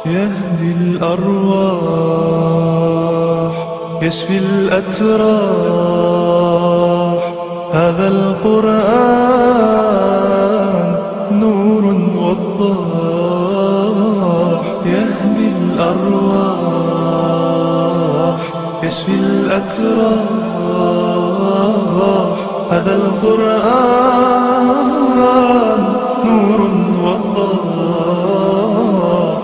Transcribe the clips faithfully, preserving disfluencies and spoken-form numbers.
يهدي الأرواح يشفي الأتراح. هذا القرآن نور وضاح يهدي الأرواح يشفي الأتراح. هذا القرآن نور وضاح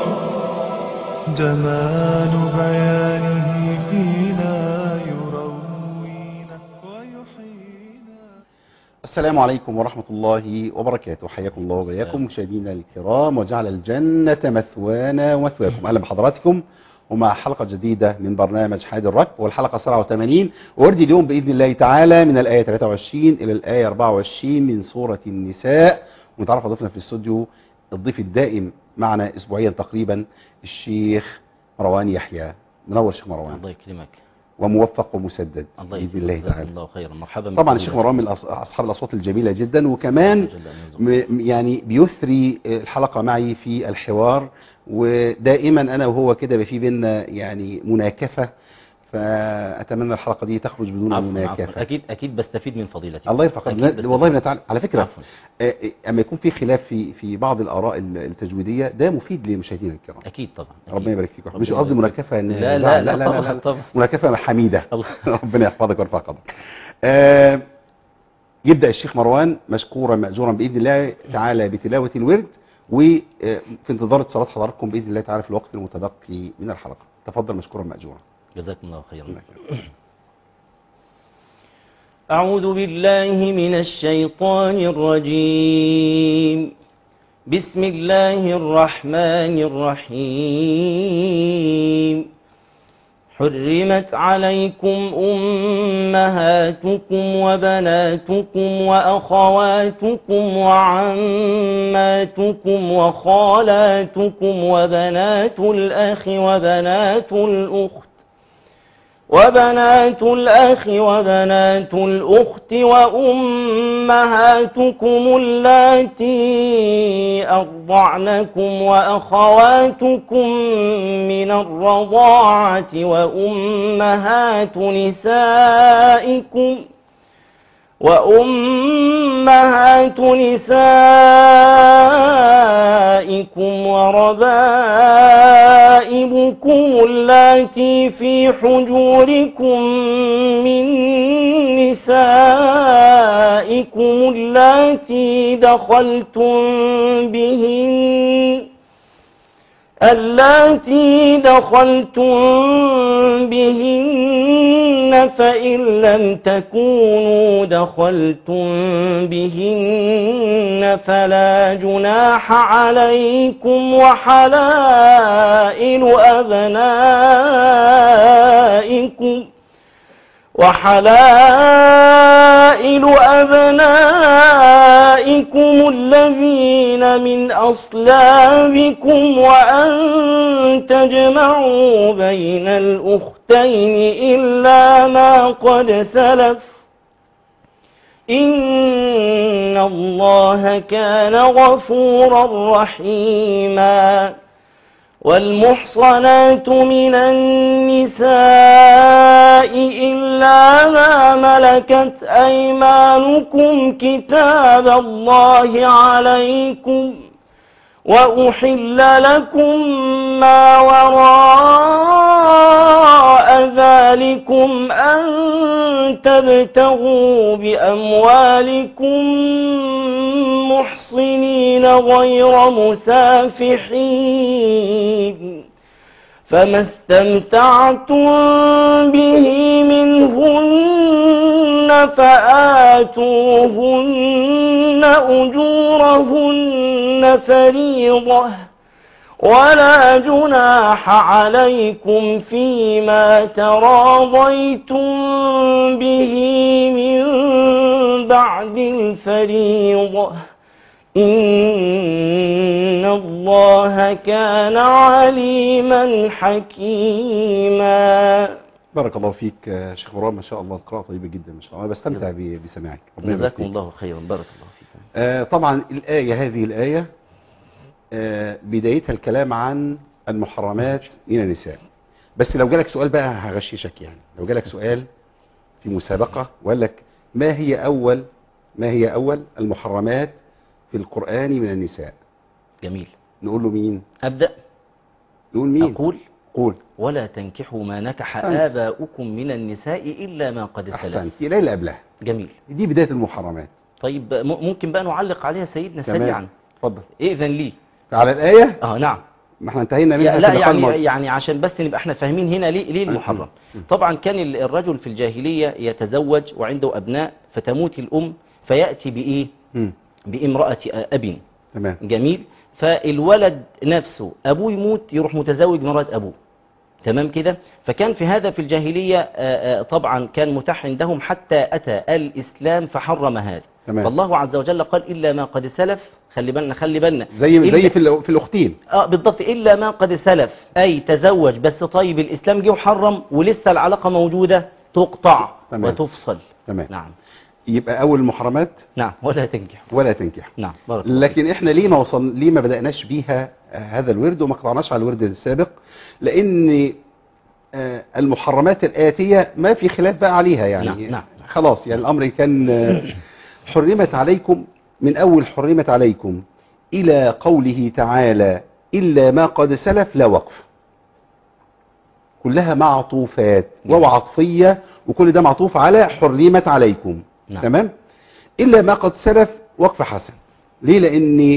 جمال بيانه فينا يروينا ويحيينا. السلام عليكم ورحمة الله وبركاته. حياكم الله وبياكم مشاهدينا الكرام، وجعل الجنة مثوانا ومثواكم. أهلا بحضراتكم ومع حلقة جديدة من برنامج حاد الركب، والحلقة سبعة وثمانين، وردي اليوم بإذن الله تعالى من الآية ثلاثة وعشرين إلى الآية أربعة وعشرين من سورة النساء. ونتعرف ضيفنا في الاستوديو الضيف الدائم معنا أسبوعيا تقريبا، الشيخ مروان يحيى. منور شيخ مروان. الله يكرمك. وموفق ومسدد الله بإذن الله تعالى. الله خيرا. مرحبا. طبعا الشيخ مروان من أصحاب الأصوات الجميلة جدا، وكمان يعني بيثري الحلقة معي في الحوار، ودائما أنا وهو كده في بيننا يعني مناكفة، فأتمنى الحلقة دي تخرج بدون عفو مناكفة. عفو. أكيد أكيد بستفيد من فضيلتك. الله يرفع قدرك. والله بنتعلم على فكرة. عفو. أما يكون في خلاف في في بعض الآراء التجويدية، ده مفيد لمشاهدينا الكرام. أكيد طبعا. أكيد. ربنا يبارك فيك. مش قصدي مناكفة إن لا لا لا, لا, لا, لا طبعا مناكفة حميدة. الله. ربنا يحفظك ويرفع قدرك. آه يبدأ الشيخ مروان مشكورا مأجورا بإذن الله تعالى بتلاوة الورد، وفي انتظار اتصالات حضراتكم بإذن الله تعالى في الوقت المتبقي من الحلقة. تفضل مشكورا مأجورا. جزاكم الله خيرا. أعوذ بالله من الشيطان الرجيم. بسم الله الرحمن الرحيم. حرمت عليكم أمهاتكم وبناتكم وأخواتكم وعماتكم وخالاتكم وبنات الأخ وبنات الأخت وبنات الأخ وبنات الأخت وأمهاتكم اللاتي أرضعنكم وأخواتكم من الرضاعة وأمهات نسائكم وأمهات نسائكم وربائبكم اللاتي في حجوركم من نسائكم اللاتي دخلتم بهن اللاتي دخلتم بهن فإن لم تكونوا دخلتم بهن فلا جناح عليكم وحلائل أبنائكم وحلائل أبنائكم الذين من أصلابكم وأن تجمعوا بين الأختين إلا ما قد سلف إن الله كان غفورا رحيما. والمحصنات من النساء إلا ما ملكت أيمانكم كتاب الله عليكم، وأحل لكم ما وراء ذلكم أن تبتغوا بأموالكم محصنين غير مسافحين، فما استمتعتم به منهن فآتوهن أجورهن فريضة، ولا جناح عليكم فيما تراضيتم به من بعد الفريضة إن الله كان عليما حكيما. بارك الله فيك شيخ مروان، ما شاء الله القراءة طيبة جدا ما شاء الله. أنا بستمتع بسماعك. جزاكم الله خيرا. بارك الله فيك. آه طبعا الآية هذه الآية آه بدايتها الكلام عن المحرمات من النساء. بس لو جالك سؤال بقى هغششك، يعني لو جالك سؤال في مسابقة وقال لك ما هي أول ما هي أول المحرمات في القرآن من النساء، جميل. نقول له مين؟ أبدأ. نقول مين؟ أقول قول. ولا تنكحوا ما نكح أحسنت. آباؤكم من النساء إلا ما قد سلف. أحسنت، إلى اللي قبلها. جميل. دي بداية المحرمات. طيب م- ممكن بقى نعلق عليها سيدنا تمام. سريعا. اتفضل. إذن لي. على الآية؟ اه نعم. ما احنا انتهينا منها يا- في لا اللقاء يعني الماضي. يعني عشان بس نبقى احنا فاهمين هنا ليه ليه المحرم. طبعا كان ال- الرجل في الجاهلية يتزوج وعنده أبناء، فتموت الأم فيأتي بإيه؟ مم. بامرأة أب. تمام. جميل. فالولد نفسه أبوه يموت يروح متزوج مرات أبوه. تمام كده. فكان في هذا في الجاهلية آه، آه، طبعا كان متاح عندهم حتى أتى الإسلام فحرم هذا. تمام. فالله عز وجل قال إلا ما قد سلف. خلي بالنا خلي بالنا زي إلا- زي في الأ- في الأختين. اه بالضبط، إلا ما قد سلف، أي تزوج بس طيب الإسلام جه وحرم ولسه العلاقة موجودة تقطع تمام. وتفصل. تمام. نعم. يبقى أول المحرمات نعم ولا تنكح. ولا تنكح. نعم بارك الله. لكن احنا ليه ما وصل ليه ما بدأناش بيها آه، هذا الورد وما قطعناش على الورد السابق؟ لأن آه، المحرمات الآتية ما في خلاف بقى عليها، يعني نعم، نعم. خلاص يعني الأمر كان آه، حرمت عليكم، من أول حرمت عليكم إلى قوله تعالى إلا ما قد سلف لا وقف، كلها معطوفات وهو عطفية، وكل ده معطوف على حرمت عليكم. نعم. تمام. إلا ما قد سلف وقف حسن. ليه؟ لأن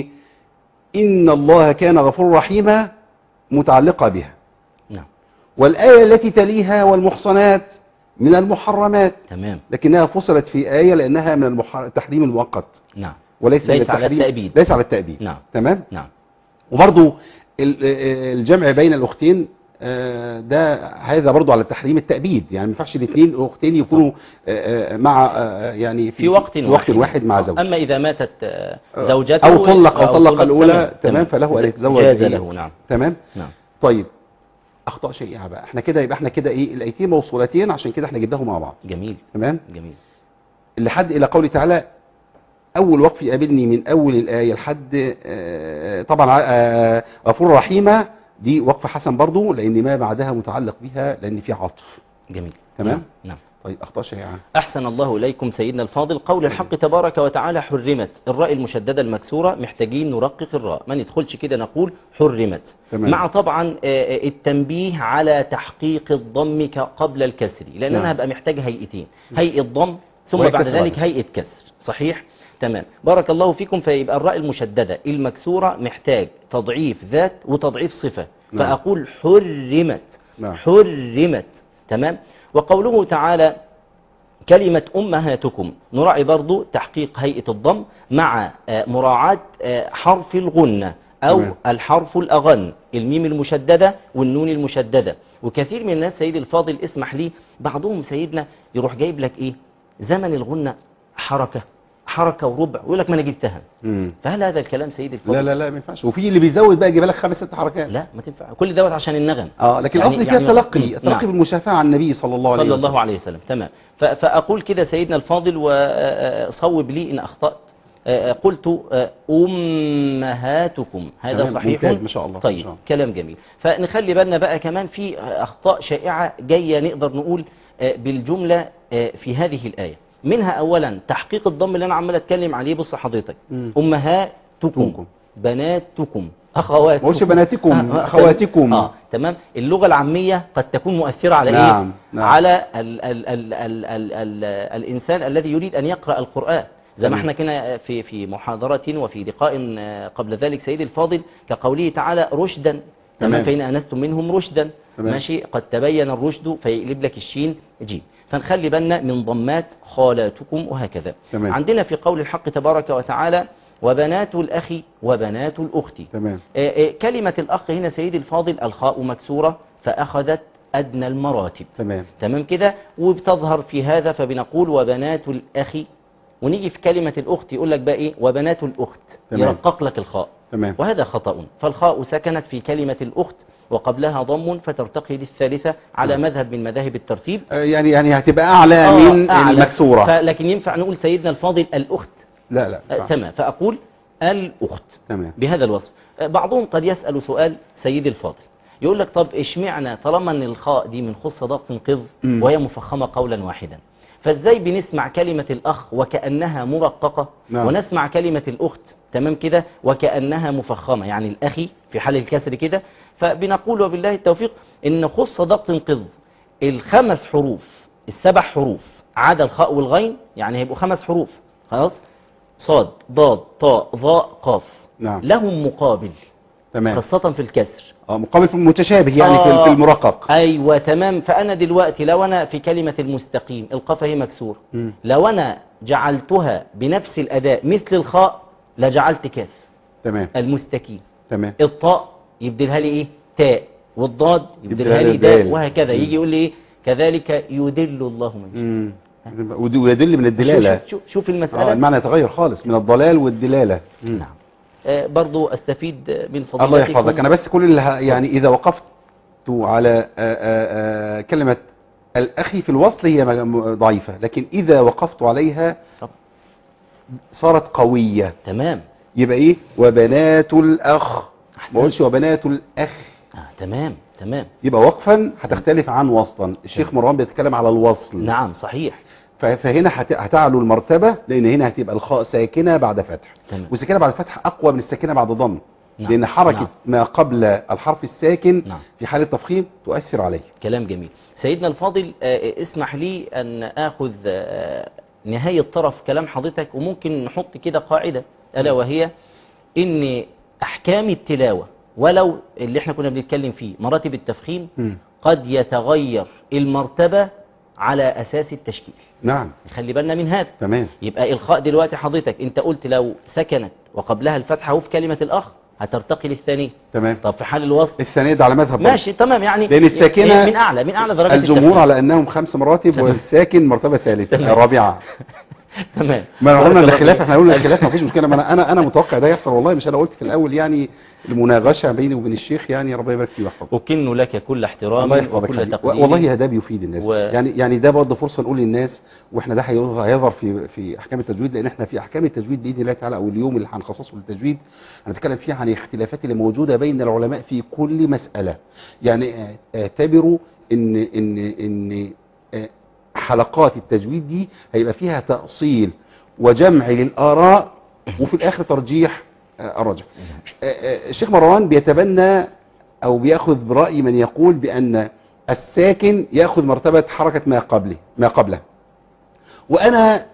إن الله كان غفور رحيما متعلقة بها، نعم. والآية التي تليها والمحصنات من المحرمات، تمام. لكنها فصلت في آية لأنها من المح- التحريم المؤقت نعم. وليس ليس من على التحريم، التأبيد. ليس على التأبيد. نعم. تمام. نعم. وبرضو ال- الجمع بين الأختين آه، ده هذا برضو على تحريم التأبيد، يعني ما ينفعش الاثنين أختين يكونوا آه، آه، مع آه، يعني في وقت في وقت واحد, واحد مع زوج. أما إذا ماتت آه، زوجته أو طلق أو طلق الأولى، تمام, تمام، فله أن يتزوج جاز إيه؟ له. نعم. تمام. نعم. طيب أخطاء شيئة بقى، احنا كده يبقى احنا كده إيه الآيتين موصولتين، عشان كده احنا جبناهم مع بعض. جميل. تمام. جميل. لحد إلى قوله تعالى أول وقف يقابلني من أول الآية لحد آه، طبعا آه، غفور رحيمة، دي وقف حسن برضو لأن ما بعدها متعلق بها لأن في عطف. جميل. تمام. نعم. نعم. طيب أخطاء شائعة. أحسن الله إليكم سيدنا الفاضل. قول الحق تبارك وتعالى حرمت، الراء المشددة المكسورة محتاجين نرقق الراء، ما ندخلش كده نقول حرمت. تمام. مع طبعا آه، التنبيه على تحقيق الضم ك- قبل الكسر، لأن نعم. أنا هبقى محتاج هيئتين، هيئة ضم ثم وهيئة بعد كسر ذلك بعد. هيئة كسر. صحيح. تمام. بارك الله فيكم. فيبقى الراء المشددة المكسورة محتاج تضعيف ذات وتضعيف صفة. نعم. فأقول حرمت. نعم. حرمت. تمام. وقوله تعالى كلمة أمهاتكم نراعي برضو تحقيق هيئة الضم مع آه، مراعاة آه، حرف الغنة أو تمام. الحرف الأغن، الميم المشددة والنون المشددة. وكثير من الناس سيد الفاضل اسمح لي، بعضهم سيدنا يروح جايب لك إيه زمن الغنة حركة حركة وربع ويقول لك ما أنا جبتها. مم. فهل هذا الكلام سيد الفاضل؟ لا لا لا ما ينفعش، وفي اللي بيزود بقى يجيب لك خمس ست حركات. لا ما تنفع، كل دوت عشان النغم. اه لكن يعني- الاصل فيها يعني- التلقي، مم. التلقي نعم. بالمشافهه عن النبي صلى الله عليه صلى وسلم. الله عليه وسلم. تمام. ف- فأقول كده سيدنا الفاضل وصوب لي إن أخطأت. آه، قلت آه، أمهاتكم، هذا تمام، صحيح. ممتاز، ما شاء الله، ما طيب شاء الله. كلام جميل. فنخلي بالنا بقى كمان في أخطاء شائعة جاية نقدر نقول آه، بالجملة آه، في هذه الآية. منها أولا تحقيق الضم اللي أنا عمال أتكلم عليه. بص حضرتك، مم. أمهاتكم، تكم. بناتكم، أخواتكم. ما قلتش بناتكم، آه، آه، أخواتكم. آه تمام. اللغة العامية قد تكون مؤثرة على نعم، إيه؟ نعم. على ال ال ال ال ال ال الإنسان الذي يريد أن يقرأ القرآن. زي ما تمام. احنا كنا في في محاضرة وفي لقاء قبل ذلك سيدي الفاضل كقوله تعالى رشدا. تمام. تمام. فإن أنستم منهم رشدا. تمام. ماشي. قد تبين الرشد فيقلب لك الشين جيم. فنخلي بالنا من ضمات خالاتكم وهكذا. تمام. عندنا في قول الحق تبارك وتعالى وبنات الأخ وبنات الأخت. تمام. آه، آه، كلمة الأخ هنا سيدي الفاضل الخاء مكسورة فأخذت أدنى المراتب. تمام. تمام كده. وبتظهر في هذا فبنقول وبنات الأخ. ونيجي في كلمة الأخت يقول لك بقى إيه وبنات الأخت، تمام. يرقق لك الخاء. تمام. وهذا خطأ. فالخاء سكنت في كلمة الأخت وقبلها ضم فترتقي للثالثة على مذهب من مذاهب الترتيب. آه، يعني يعني هتبقى اعلى آه، من أعلى. المكسوره. فلكن ينفع نقول سيدنا الفاضل الأخت. لا لا آه، ينفعش. تمام. فأقول الأخت تمام. بهذا الوصف. آه، بعضهم قد يسأل سؤال سيدي الفاضل يقول لك طب اشمعنى طالما ان الخاء دي من خص ضغط قض مم. وهي مفخمة قولا واحدا، فازاي بنسمع كلمة الأخ وكأنها مرققة نعم. ونسمع كلمة الأخت تمام كده وكأنها مفخمة، يعني الأخي في حال الكسر كده. فبنقول وبالله التوفيق إن خص ضغط قض الخمس حروف السبع حروف عدا الخاء والغين، يعني هيبقوا خمس حروف خلاص، صاد ضاد طاء ظاء قاف، نعم. لهم مقابل تمام. خاصة في الكسر. اه مقابل في المتشابه يعني في آه، في المرقق. ايوه تمام. فانا دلوقتي لو انا في كلمة المستقيم القاف هي مكسور، مم. لو انا جعلتها بنفس الاداء مثل الخاء لجعلت كاف تمام. المستقيم. تمام. الطاء يبدلها لي ايه تاء، والضاد يبدلها يبدلها لي لي دال، دال. وهكذا. مم. يجي يقول لي ايه كذلك يدل الله من يشاء. امم ودي- ويدل من الدلاله. شوف, شوف, شوف اه المسألة. المعنى يتغير خالص من الضلال والدلاله. مم. نعم. آه برضو استفيد من فضيلتكم. الله يحفظك. انا بس كل اللي ه- يعني اذا وقفت على آآ آآ كلمه الاخي في الوصل هي م- ضعيفه، لكن اذا وقفت عليها طب. صارت قويه. تمام. يبقى ايه وبنات الاخ، أحسنت. ما اقولش وبنات الاخ. آه تمام تمام. يبقى وقفا هتختلف عن وصلا. الشيخ مروان بيتكلم على الوصل. نعم صحيح. ف- فهنا هت- هتعلو المرتبة، لأن هنا هتبقى الخاء ساكنة بعد فتح، تمام. والساكنة بعد فتح أقوى من الساكنة بعد ضم. نعم. لأن حركة نعم. ما قبل الحرف الساكن نعم. في حالة تفخيم تؤثر عليه. كلام جميل. سيدنا الفاضل آه، اسمح لي أن أخذ آه، نهاية طرف كلام حضرتك، وممكن نحط كده قاعدة ألا وهي إن أحكام التلاوة ولو اللي احنا كنا بنتكلم فيه مراتب التفخيم مم. قد يتغير المرتبة على أساس التشكيل. نعم. خلي بالنا من هذا. تمام. يبقى الخاء دلوقتي حضرتك انت قلت لو سكنت وقبلها الفتحة وفي كلمة الأخ هترتقي للثانية. تمام. طب في حال الوصل الثانية ده على مذهب ماشي تمام، يعني لأن الساكنة من أعلى من أعلى درجات الجمهور التفخيم. على أنهم خمس مراتب تمام. والساكن مرتبة ثالثة تمام. رابعة. تمام. ما قلنا بارك الخلاف، الله احنا قلنا فيك. الخلاف ما فيش مشكله. ما انا انا انا متوقع ده يحصل والله، مش انا قلت في الاول يعني المناقشه بيني وبين الشيخ، يعني ربنا يبارك فيه ويحفظه. أكن لك كل احترام الله يحفظك وكل حبيبي. تقدير. والله ده بيفيد الناس و... يعني يعني ده برضه فرصه نقول للناس، واحنا ده هيظهر هيظهر في في احكام التجويد، لان احنا في احكام التجويد باذن الله تعالى او اليوم اللي هنخصصه للتجويد هنتكلم فيه عن الاختلافات اللي موجوده بين العلماء في كل مساله. يعني اعتبروا ان ان ان حلقات التجويد دي هيبقى فيها تأصيل وجمع للآراء وفي الآخر ترجيح الرجح. الشيخ مروان بيتبنى أو بيأخذ برأي من يقول بأن الساكن يأخذ مرتبة حركة ما قبله ما قبله، وأنا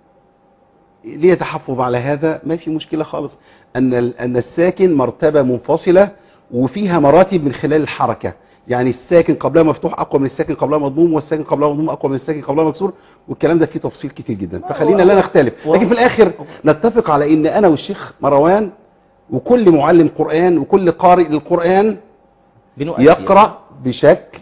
ليه تحفظ على هذا، ما في مشكلة خالص. أن أن الساكن مرتبة منفصلة وفيها مراتب من خلال الحركة، يعني الساكن قبلها مفتوح أقوى من الساكن قبلها مضموم، والساكن قبلها مضموم أقوى من الساكن قبلها مكسور، والكلام ده فيه تفصيل كتير جدا، فخلينا لا نختلف. لكن في الآخر نتفق على إن أنا والشيخ مروان وكل معلم قرآن وكل قارئ للقرآن يقرأ بشكل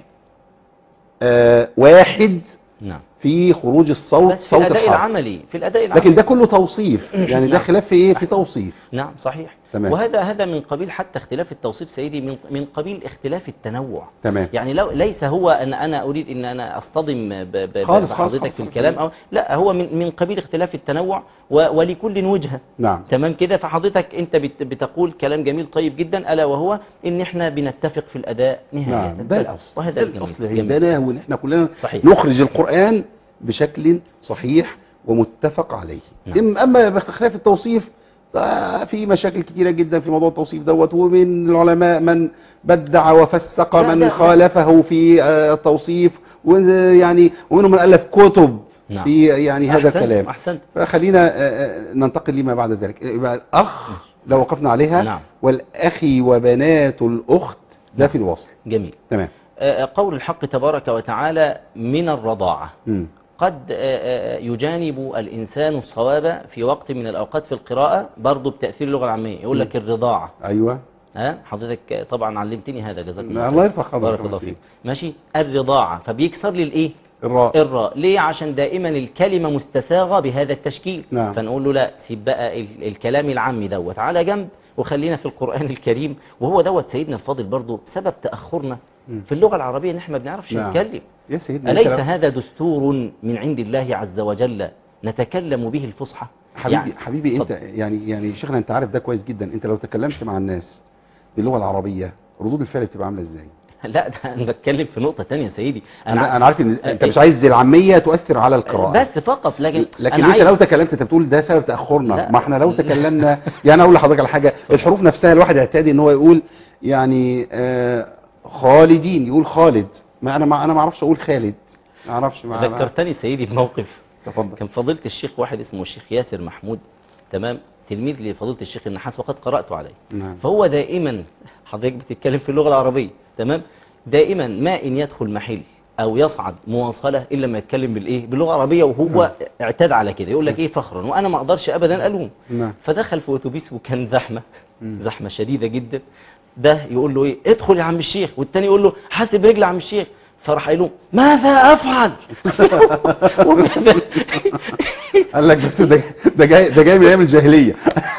آه واحد. نعم. في خروج الصوت بس في صوت الأداء الحرف. العملي في الأداء العملي لكن ده كله توصيف، يعني ده نعم. خلاف في ايه في توصيف. نعم صحيح. تمام. وهذا هذا من قبيل حتى اختلاف التوصيف سيدي، من من قبيل اختلاف التنوع. تمام. يعني لو ليس هو ان انا اريد ان انا اصطدم ب- ب- خالص بحضرتك خالص في خالص الكلام او لا، هو من من قبيل اختلاف التنوع و- ولكل وجهة. نعم. تمام كده. فحضرتك انت بت- بتقول كلام جميل طيب جدا، الا وهو ان احنا بنتفق في الاداء نهاية. نعم ده الاصل، وهذا ده الجميل. الاصل جميل. عندنا، وان احنا كلنا صحيح. نخرج القرآن بشكل صحيح ومتفق عليه. نعم. اما باختلاف التوصيف في مشاكل كتيرة جدا في موضوع التوصيف دوت، ومن العلماء من بدع وفسق لا من لا خالفه في التوصيف، ويعني ومنهم من ألف كتب نعم. في يعني هذا أحسنت. الكلام. أحسنت. فخلينا ننتقل لما بعد ذلك. يبقى الأخ لو وقفنا عليها. نعم. والأخي وبنات الأخت ده في الوصل. جميل. تمام. قول الحق تبارك وتعالى من الرضاعة. م. قد يجانب الإنسان الصواب في وقت من الأوقات في القراءة برضو بتأثير اللغة العامية، يقول لك الرضاعة. أيوة. ها حضرتك طبعا علمتني هذا، جزاك الله الله يرفع قدرك. بارك الله فيك. ماشي. الرضاعة فبيكسر لي الايه الراء. الراء ليه؟ عشان دائما الكلمة مستساغة بهذا التشكيل. نعم. فنقول له لا، سيب بقى ال- الكلام العامي دوت على جنب وخلينا في القرآن الكريم. وهو دوت سيدنا الفاضل برضو سبب تأخرنا م. في اللغة العربية ان احنا ما بنعرفش نعم. نتكلم. يا سيدنا أليس الكلام. هذا دستور من عند الله عز وجل نتكلم به الفصحى؟ حبيبي يعني حبيبي انت اتفضل. يعني يعني شيخنا انت عارف ده كويس جدا. انت لو تكلمت مع الناس باللغة العربية ردود الفعل بتبقى عامله ازاي؟ لا ده انا بتكلم في نقطه تانية يا سيدي. انا انا عارف ان انت مش عايز العاميه تؤثر على القراءه بس فقط، لكن لكن أنا انت عايز... لو تكلمت انت بتقول ده سبب تاخرنا. لا. ما احنا لو لا. تكلمنا يعني اقول لحضرتك على حاجه، الحروف نفسها الواحد يعتادي ان هو يقول يعني آه خالدين، يقول خالد، ما انا ما انا ما اعرفش اقول خالد، ما اعرفش. ما ذكرتني سيدي بموقف. تفضل. كان فضيله الشيخ واحد اسمه الشيخ ياسر محمود، تمام، تلميذ لفضيله الشيخ النحاس وقد قرات عليه. نعم. فهو دائما، حضرتك بتتكلم في اللغه العربيه، تمام، دائما ما ان يدخل محل او يصعد مواصله الا لما يتكلم بالايه، باللغه العربيه، وهو نعم. اعتاد على كده، يقول لك ايه فخرا، وانا ما اقدرش ابدا الوم. نعم. فدخل في اتوبيس وكان زحمه، مم. زحمه شديده جدا. ده يقول له ايه ادخل يا عم الشيخ، والتاني يقول له حاسب رجل يا عم الشيخ. فراح قايل له ماذا افعل؟ وماذا- قال لك بس ده ده جاي ده جاي من ايام الجاهليه.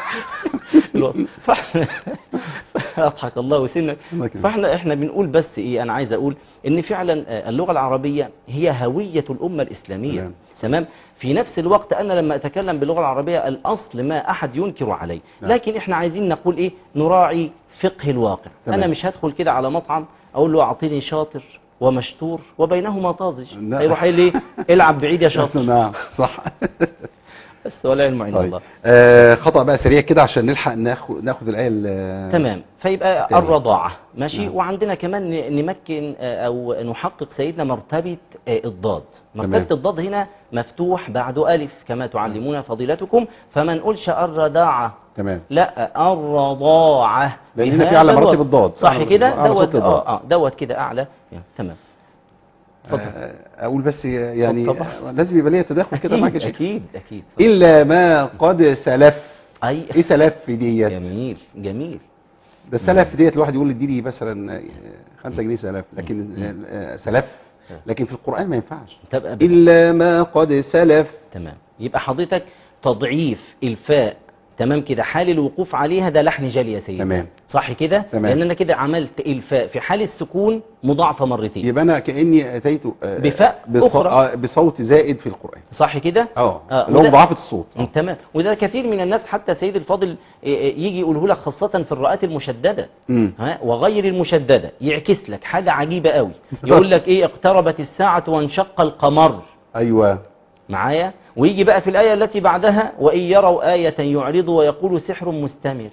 فاحنا اضحك الله وسنك. الله يكرمك. فاحنا احنا بنقول بس ايه، انا عايز اقول ان فعلا آه، اللغه العربيه هي هويه الامه الاسلاميه. نعم. تمام. في نفس الوقت انا لما اتكلم باللغه العربيه الاصل ما احد ينكر عليه، نعم. لكن احنا عايزين نقول ايه، نراعي فقه الواقع. تمام. انا مش هدخل كده على مطعم اقول له اعطيني شاطر ومشطور وبينهما طازج، لا. هيروح قايل لي العب بعيد يا شاطر. نعم صح. بس ولا علم عند طيب الله. آه خطأ بقى سريع كده عشان نلحق ناخد ناخد الآية ال- تمام. فيبقى تمام. الرضاعة ماشي. نعم. وعندنا كمان ن- نمكن آه، أو نحقق سيدنا مرتبة آه، الضاد. تمام. مرتبة الضاد هنا مفتوح بعد ألف كما تعلمون فضيلتكم، فما نقولش الرضاعة، تمام. لا الرضاعة، لأن هنا بهذا في أعلى مراتب الوزن. الضاد. صح أعلى- كده، أعلى صوت دوت الضاد. اه اه دوت كده أعلى. يعني تمام. اتفضل. آه، أقول بس يعني طبعا. لازم يبقى ليا تداخل كده معاك يا أكيد شيخ. أكيد أكيد. إلا ما قد سلف. أي إيه سلف ديت؟ جميل جميل. ده السلف ديت الواحد يقول اديني مثلا آه، خمسة جنيه سلف، لكن آه، آه، سلف، لكن في القرآن ما ينفعش. تبقى بقى. إلا ما قد سلف. تمام. يبقى حضرتك تضعيف الفاء، تمام كده، حال الوقوف عليها ده لحن جلي يا سيدي. تمام. صح كده. تمام. لان انا كده عملت الفاء في حال السكون مضاعفه مرتين. يبقى أنا كأني أتيت آه، بفاء بص- أخرى. آه، بصوت زائد في القرآن. صح كده. اه آه، اللي هو وده- مضاعفة الصوت. م، تمام. وده كثير من الناس حتى سيد الفاضل آه، آه، يجي يقوله لك خاصه في الراءات المشدده، امم ها، وغير المشدده، يعكس لك حاجه عجيبه قوي. يقول لك ايه، اقتربت الساعه وانشق القمر، ايوه معايا، ويجي بقى في الآية التي بعدها وإن يروا آية يعرضوا ويقولوا سحر مستمر.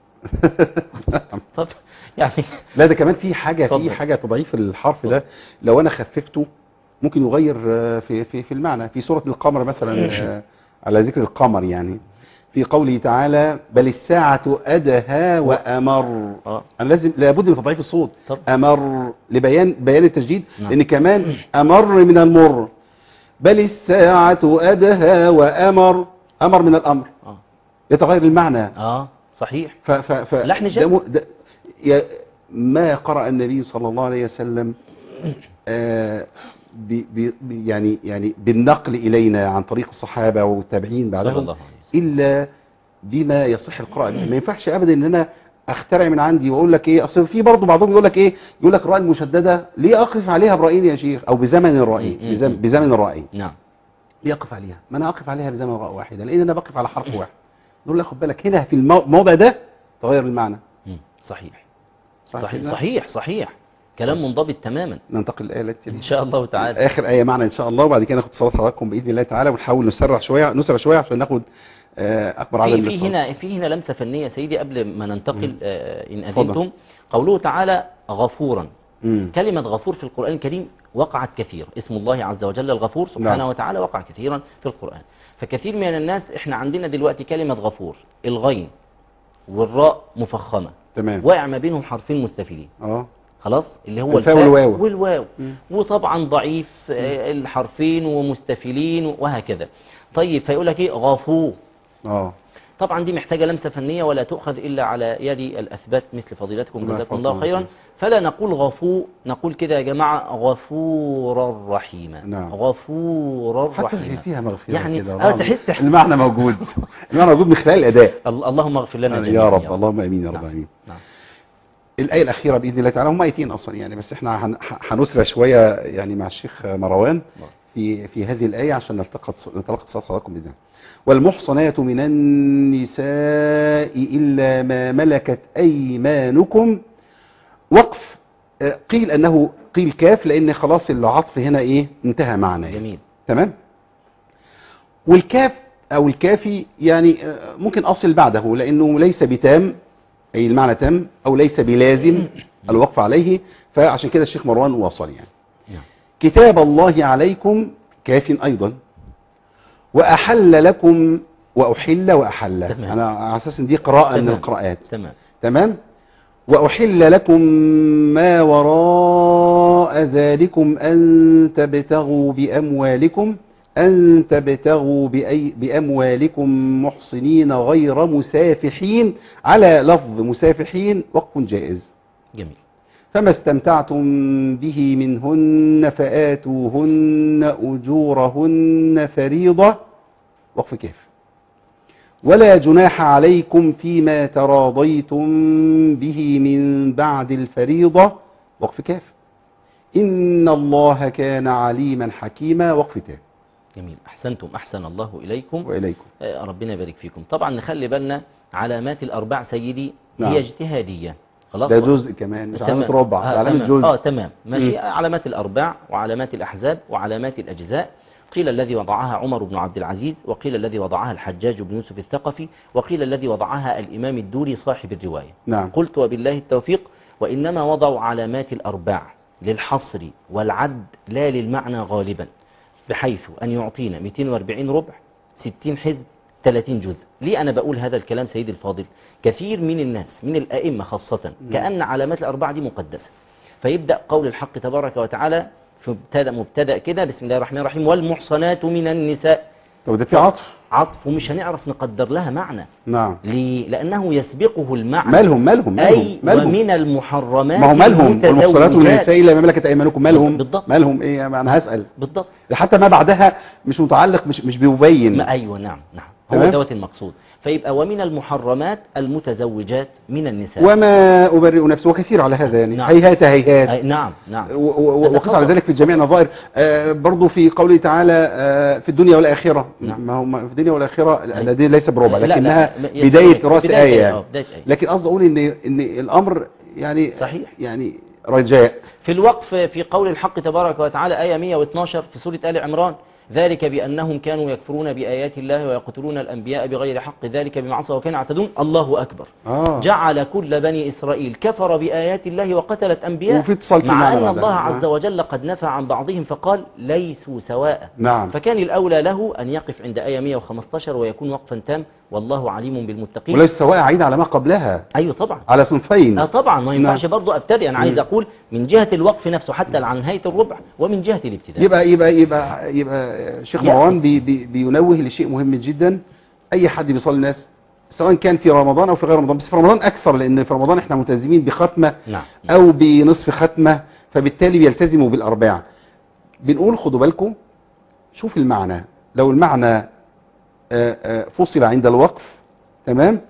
طب يعني لا ده كمان في حاجة في اتفضل. حاجة تضعيف الحرف ده لو انا خففته ممكن يغير آه، في في في المعنى. في سورة القمر مثلا آه، على ذكر القمر يعني في قوله تعالى بل الساعة أدهى وأمر. اه أنا لازم لابد من تضعيف الصوت. طب. أمر لبيان بيان التجديد. نعم. لأن كمان أمر من المر. بل الساعة أدهى وأمر. أمر من الأمر اه يتغير المعنى. اه صحيح. ف ف ف لحن ده جد. م- ده يا- ما قرأ النبي صلى الله عليه وسلم آه بي بي بي- يعني يعني بالنقل إلينا عن طريق الصحابة والتابعين صلى بعدهم الله عليه وسلم. إلا بما يصح القراءة به. ما ينفعش أبدا إن أنا أخترع من عندي وأقول لك إيه. أصل في برضه بعضهم يقول لك إيه، يقول لك الراء المشددة ليه أقف عليها برأيين يا شيخ أو بزمن الرأي م- م- بزم- م. بزمن الرأي نعم. ليه أقف عليها؟ ما أنا أقف عليها بزمن رأي واحدة لأن أنا بقف على حرف واحد. نقول له خد بالك هنا في المو- الموضع ده تغير المعنى. م. صحيح صح صحيح سيدنا؟ صحيح صحيح. كلام منضبط تماما ننتقل للآية التي إن شاء الله تعالى. آخر آية معنا إن شاء الله، وبعد كده ناخد صلاة حضراتكم بإذن الله تعالى ونحاول نسرع شوية نسرع شوية عشان ناخد آه، أكبر عدد في من في الصلاة. هنا في هنا لمسة فنية سيدي قبل ما ننتقل آه، إن اتفضل. أذنتم. قوله تعالى غفورا. مم. كلمة غفور في القرآن الكريم وقعت كثير. اسم الله عز وجل الغفور سبحانه نعم. وتعالى وقع كثيرا في القرآن. فكثير من الناس احنا عندنا دلوقتي كلمة غفور الغين والراء مفخمة، تمام. واقع ما بينهم حرفين مستفيدين، اه خلاص، اللي هو الفاء الفاء والواو. والواو. مم. وطبعا ضعيف آه، الحرفين ومستفيلين وهكذا. طيب فيقول لك ايه غفور. اه طبعا دي محتاجة لمسة فنية ولا تؤخذ إلا على يد الأثبات مثل فضيلتكم الله جزاكم يحفظكم الله خيرا. ويحفظكم. فلا نقول غفور، نقول كده يا جماعة غفورا رحيما. نعم. غفورا حتى رحيما. فيها مغفرة يعني كده. اه تحس المعنى موجود. المعنى موجود من خلال الأداء. ال- اللهم اغفر لنا يا جميعا رب اللهم امين يا رب نعم. امين. نعم. الآية الأخيرة بإذن الله تعالى هم آيتين أصلا يعني، بس احنا هن- هنسرع شوية يعني مع الشيخ مروان في في هذه الآية عشان نلتقط نتلقى صلاة حضراتكم بإذن الله. والمحصنات من النساء إلا ما ملكت أيمانكم وقف آه، قيل أنه قيل كاف لأن خلاص العطف هنا إيه انتهى معناه يعني. جميل. تمام. والكاف أو الكافي يعني آه، ممكن أصل بعده لأنه ليس بتام أي المعنى تام أو ليس بلازم الوقف عليه، فعشان كده الشيخ مروان وصل يعني. نعم. كتاب الله عليكم كاف أيضا. وأحل لكم وأحل وأحل، تمام. أنا على أساس إن دي قراءة من تمام. القراءات. تمام. تمام. وأحل لكم ما وراء ذلكم أن تبتغوا بأموالكم أن تبتغوا بأي بأموالكم محصنين غير مسافحين، على لفظ مسافحين وقف جائز. جميل. فما استمتعتم به منهن فآتوهن أجورهن فريضة وقف كاف. ولا جناح عليكم فيما تراضيتم به من بعد الفريضة وقف كاف. إن الله كان عليما حكيما وقف تاء. جميل. أحسنتم، أحسن الله إليكم وإليكم. آه، ربنا يبارك فيكم. طبعا نخلي بالنا علامات الأربع سيدي نعم. هي اجتهادية. خلاص. ده جزء كمان مش تمام. علامة ربع، آه ده علامة تمام. جزء. اه تمام ماشي. مم. علامات الأرباع وعلامات الأحزاب وعلامات الأجزاء. قيل الذي وضعها عمر بن عبد العزيز، وقيل الذي وضعها الحجاج بن يوسف الثقفي، وقيل الذي وضعها الإمام الدوري صاحب الرواية. نعم. قلت وبالله التوفيق. وإنما وضعوا علامات الأرباع للحصر والعد لا للمعنى غالبا، بحيث أن يعطينا مئتين وأربعين ربع، ستين حزب، ثلاثين جزء. ليه أنا بقول هذا الكلام سيدي الفاضل؟ كثير من الناس من الأئمة خاصة كأن علامات الأربعة دي مقدسة، فيبدأ قول الحق تبارك وتعالى في مبتدأ مبتدأ كده بسم الله الرحمن الرحيم والمحصنات من النساء. طب ده في عطف. عطف ومش هنعرف نقدر لها معنى. نعم. ليه؟ لأنه يسبقه المعنى. مالهم مالهم مالهم أي مالهم. ومن المحرمات ما هو مالهم والمحصنات من المتزوجات. النساء إلا ما ملكت أيمانكم مالهم. بالضبط. مالهم إيه؟ أنا هسأل. بالضبط. حتى ما بعدها مش متعلق، مش مش بيبين. ما أيوة نعم نعم هو تمام؟ دوت المقصود. فيبقى ومن المحرمات المتزوجات من النساء. وما أبرئ نفسي، وكثير على هذا يعني. نعم. هيهات هيهات. أي نعم نعم. و- و- هذا وقص على خطأ. ذلك في جميع النظائر. آه برضو في قوله تعالى آه في الدنيا والآخرة. نعم. ما هو ما في الدنيا والآخرة أي. دي ليس بربع، لا، لا، لكنها لا، بداية رأس بداية آية. آية، بداية آية. لكن قصدي أقول إن إن الأمر يعني صحيح. يعني رجاء. في الوقف في قول الحق تبارك وتعالى آية مئة واثناشر في سورة آل عمران، ذلك بأنهم كانوا يكفرون بآيات الله ويقتلون الأنبياء بغير حق، ذلك بما عصوا وكانوا يعتدون. الله أكبر. آه. جعل كل بني إسرائيل كفر بآيات الله وقتلت أنبياء، وفي اتصال في مع المعنى أن بعدها. الله نعم. عز وجل قد نفى عن بعضهم فقال ليسوا سواء. نعم. فكان الأولى له أن يقف عند آية مئة وخمستاشر ويكون وقفا تام، والله عليم بالمتقين. وليس سواء عيد على ما قبلها، أيوه طبعا. على صنفين. اه طبعا ما ينفعش نعم. برضه ابتدئ. انا عايز مم. اقول من جهة الوقف نفسه حتى عن نهاية الربع، ومن جهة الابتداء. يبقى يبقى يبقى يبقى شيخ يأخذ. مروان بي بي بينوه لشيء مهم جدا. اي حد بيصلي الناس سواء كان في رمضان او في غير رمضان، بس في رمضان اكثر لان في رمضان احنا ملتزمين بختمه نعم. او بنصف ختمه، فبالتالي بيلتزموا بالارباع. بنقول خدوا بالكم، شوف المعنى. لو المعنى آه، آه، فصل عند الوقف تمام،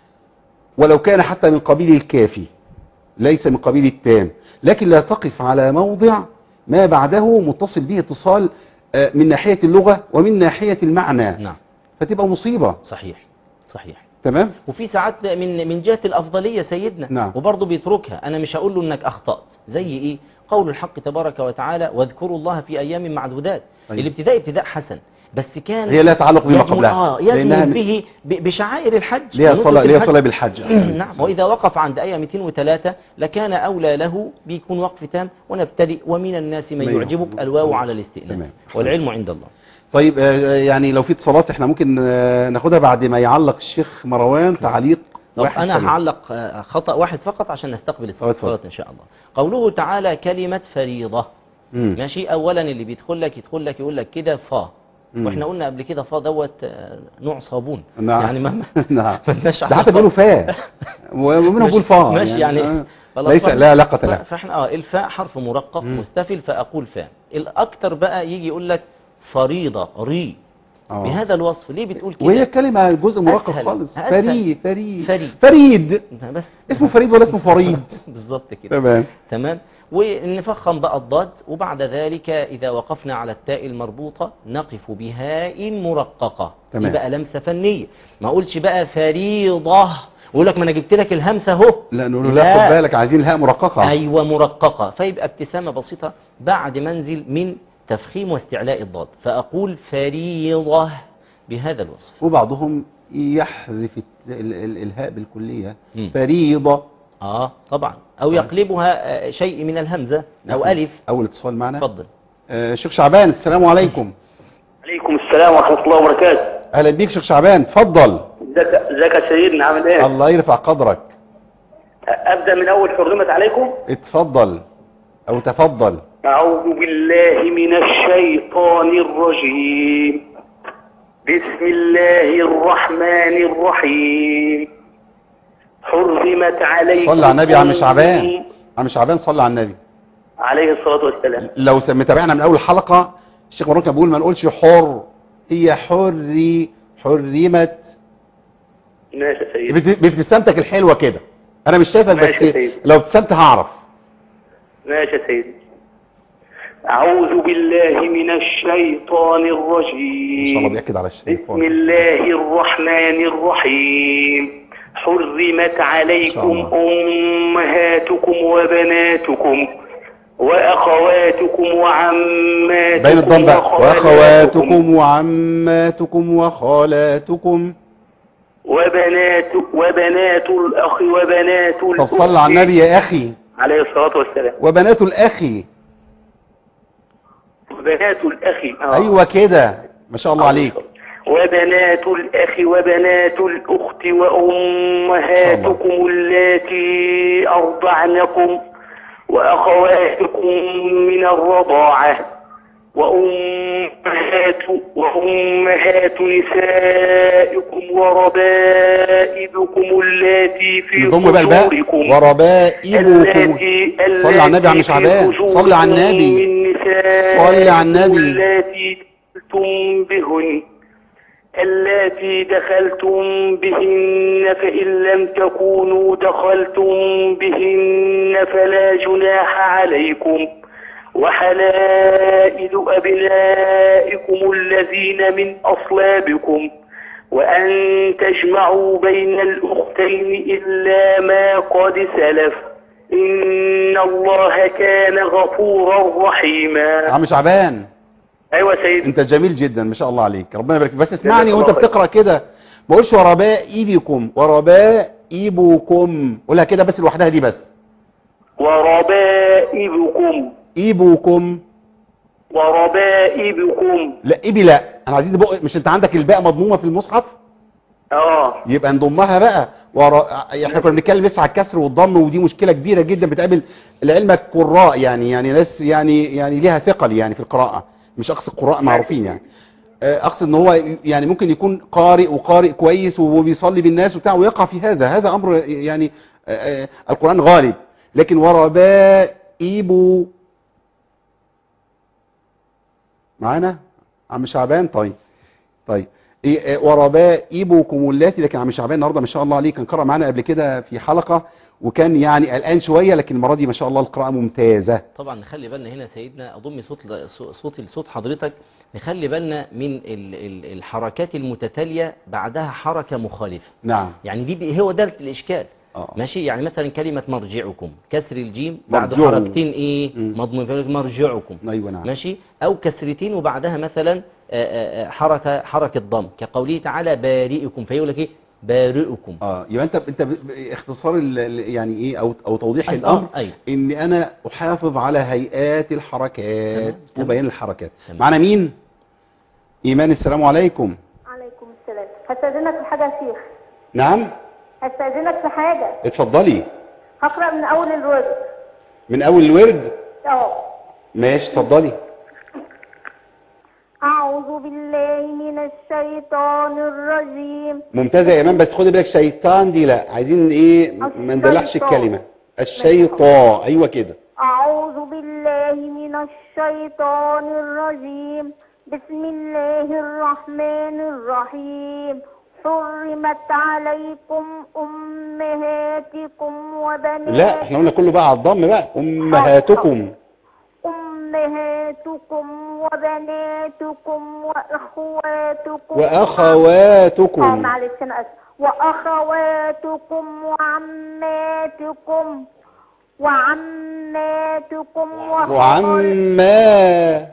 ولو كان حتى من قبيل الكافي ليس من قبيل التام، لكن لا تقف على موضع ما بعده متصل به اتصال آه، من ناحية اللغة ومن ناحية المعنى، نعم. فتبقى مصيبة. صحيح صحيح. تمام. وفي ساعات من من جهة الأفضلية سيدنا. نعم. وبرضه بيتركها. أنا مش هقول له إنك أخطأت. زي إيه؟ قول الحق تبارك وتعالى واذكروا الله في أيام معدودات. أيوة. الابتداء ابتداء حسن، بس كان هي لا تعلق بما يجمل- قبلها آه لأنها يجمل من- به ب- بشعائر الحج. ليها ونسك صلاة ليها الحج. صلاة بالحج. نعم. وإذا وقف عند آية مئتين وثلاثة لكان أولى له بيكون وقف تام. ونبتدئ ومن الناس من من يعجبك يعجبك. الواو على الاستئناف، تمام. والعلم عند الله. طيب آه، يعني لو في اتصالات احنا ممكن آه، ناخدها بعد ما يعلق الشيخ مروان تعليق طب واحد أنا سريع. هعلق آه، خطأ واحد فقط عشان نستقبل اتفضل. الاتصالات إن شاء الله. قوله تعالى كلمة فريضة. مم. ماشي. أولا اللي بيدخل لك يدخل لك يقول لك كده فا، مم. واحنا قلنا قبل كده فا دوت آه، نوع صابون. نعم. يعني ما نعم. مالناش ده حتى بيقولوا فا ومنهم ماشي- بيقول فا ماشي يعني آه. خلاص ليس بقى. لا علاقة ف- له. فاحنا اه الفاء حرف مرقق مم. مستفل فاقول فاء. الاكتر بقى يجي يقول لك فريضة ري آه. بهذا الوصف. ليه بتقول كده؟ وهي كلمة جزء مرقق أسهل. خالص. أسهل. فريد فريد فريد. فريد بس اسمه فريد ولا اسمه فريد؟ بالظبط كده. تمام. تمام. ونفخم بقى الضاد، وبعد ذلك إذا وقفنا على التاء المربوطة نقف بهاء مرققة. تمام. دي بقى لمسة فنية. ما أقولش بقى فريضة ويقول لك ما انا جبت لك الهمسه اهو. لا نقول له لا خد بالك عايزين الهاء مرققة. ايوه مرققه، فيبقى ابتسامه بسيطه بعد منزل من تفخيم واستعلاء الضاد، فاقول فريضه بهذا الوصف. وبعضهم يحذف ال- ال- ال- الهاء بالكلية مم. فريضة. اه طبعا، او يقلبها آه، شيء من الهمزه او نعم. الف. اول اتصال معنا. اتفضل. آه شيخ شعبان السلام عليكم. عليكم السلام ورحمة الله وبركاته. اهلا بيك شيخ شعبان اتفضل. ازيك ازيك يا سيدنا عامل ايه؟ الله يرفع قدرك. ابدا من اول حرمت عليكم. اتفضل او تفضل. اعوذ بالله من الشيطان الرجيم. بسم الله الرحمن الرحيم. حرمت عليكم. صلى على النبي يا عم شعبان. عم شعبان صلى على النبي عليه الصلاة والسلام. لو سم- متابعنا من اول حلقة الشيخ مروان كان بيقول ما نقولش حر، هي حري حرمت. ماشي يا سيدي. بت- بابتسامتك الحلوة كده انا مش شايفك ماشي يا بس سيدي. لو ابتسمت هعرف. ماشي يا سيدي. أعوذ بالله من الشيطان الرجيم. ان شاء الله بيأكد على بسم الشيطان. الله الرحمن الرحيم. حرمت عليكم أمهاتكم وبناتكم وأخواتكم وعماتكم بين الضم بقى وخالاتكم واخواتكم وعماتكم وخالاتكم. وبنات وبنات الأخ وبنات طب الأخت صل على النبي يا اخي. عليه الصلاة والسلام. وبنات الاخ. وبنات الأخ آه. ايوه كده ما شاء الله عليك. وبنات الأخ وبنات الأخت وأمهاتكم اللاتي أرضعنكم وأخواتكم من الرضاعة وأمهات, وأمهات نسائكم وربائبكم اللاتي في نضم بقى الباء حجوركم وربائبكم. التي صلي على النبي يا عم شعبان صلي على النبي صلي على النبي. التي دخلتم بهن اللاتي دخلتم بهن فإن لم تكونوا دخلتم بهن فلا جناح عليكم وحلائل أبنائكم الذين من أصلابكم وأن تجمعوا بين الأختين إلا ما قد سلف إن الله كان غفورا رحيما. عم شعبان أيوة سيدي. انت جميل جدا ما شاء الله عليك ربنا يبارك فيك. بس اسمعني جزاك وانت الله خير. بتقرا كده ما قولش وربائبكم وربائبكم قولها كده بس لوحدها دي بس. وربائبكم ايبكم وربائبكم. لا ايبي لا انا عايزين بق... مش انت عندك الباء مضمومه في المصحف اه يبقى نضمها بقى ورا... احنا كنا بنتكلم لسه على الكسر والضم ودي مشكله كبيره جدا بتقابل لعلمك قراء يعني يعني ناس يعني يعني ليها ثقل يعني في القراءه مش اقصد قراء معروفين يعني اقصد ان هو يعني ممكن يكون قارئ وقارئ كويس وبيصلي بالناس وبتاع ويقع في هذا هذا امر يعني القرآن غالب. لكن وربائب معانا عم شعبان. طيب طيب إيه وربائبكم اللاتي. لكن عم شعبان النهارده ما شاء الله عليه كان قرأ معانا قبل كده في حلقة وكان يعني قلقان شويه لكن المره دي ما شاء الله القراءه ممتازه. طبعا نخلي بالنا هنا سيدنا اضم صوت صوتي لصوت حضرتك. نخلي بالنا من الحركات المتتاليه بعدها حركه مخالفه. نعم يعني دي هو ده الاشكال. آه. ماشي يعني مثلا كلمه مرجعكم كسر الجيم بعد مرجعو. حركتين ايه مضمون مرجعكم. ايوه نعم ماشي او كسرتين وبعدها مثلا حركه حركه ضم كقوله تعالى بارئكم فيقول لك ايه بارئكم. اه يبقى انت انت اختصار يعني ايه او او توضيح أي الامر أي. ان انا احافظ على هيئات الحركات تمام. وبيان الحركات. تمام. معنا مين؟ ايمان السلام عليكم. عليكم السلام. هستأذنك في حاجة يا شيخ. نعم هستأذنك في حاجة. اتفضلي. هقرأ من أول الورد. من اول الورد اه ماشي اتفضلي. أعوذ بالله من الشيطان الرجيم. ممتازه يا ايمان بس خدي بالك شيطان دي لا عايزين ايه ما ندلعش الشيطان. الكلمه. الشيطان ايوه كده. أعوذ بالله من الشيطان الرجيم. بسم الله الرحمن الرحيم. حرمت عليكم أمهاتكم وبناتكم. لا احنا قلنا كله بقى على الضم بقى امهاتكم أمهاتكم وبناتكم وأخواتكم واخواتكم. اه معلش أنا آسف. وأخواتكم وعماتكم وعماتكم وعما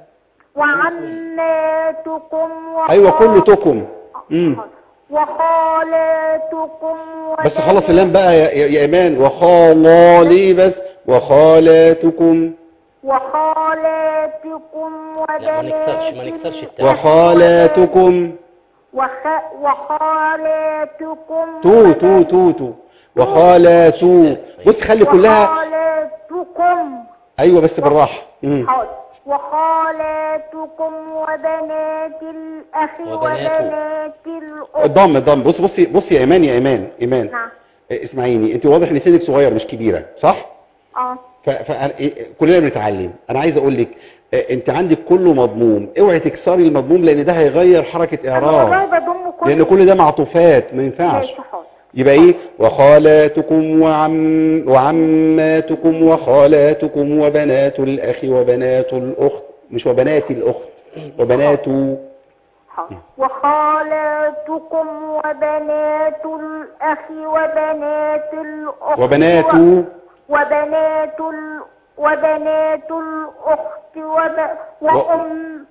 وعماتكم ايوه كله تكم. امم وخالاتكم بس خلص اللام بقى يا, يا يا ايمان. وخالي بس وخالاتكم وخالاتكم لا ما نكسرش ما وبنات نكسرش التاء. وخالاتكم وخ... وخالاتكم تو تو تو تو وخالاتو. بص خلي كلها وخالاتكم ايوه بس بالراحه. امم حاضر. وخالاتكم وبنات الأخ وبنات. وبنات الأخت. الضم الضم. بص بصي بصي يا ايمان يا ايمان ايمان نعم. إيه، اسمعيني، انت واضح ان سنك صغير مش كبيره صح؟ اه ف... ف... كلنا بنتعلم. انا عايز اقول لك إيه، انت عندك كله مضموم، اوعي تكسري المضموم لان ده هيغير حركه انا والله اعراب، بضم كل لان كل ده معطوفات ما ينفعش. ماشي حاضر. يبقى ايه؟ وخالاتكم وعم وعماتكم وخالاتكم وبنات الاخ وبنات الاخت، مش وبنات الاخت، وبنات. حاضر. وخالاتكم وبنات الأخ وبنات الأخت وبنات و- وبنات ال... وبنات الأخت وب... وأم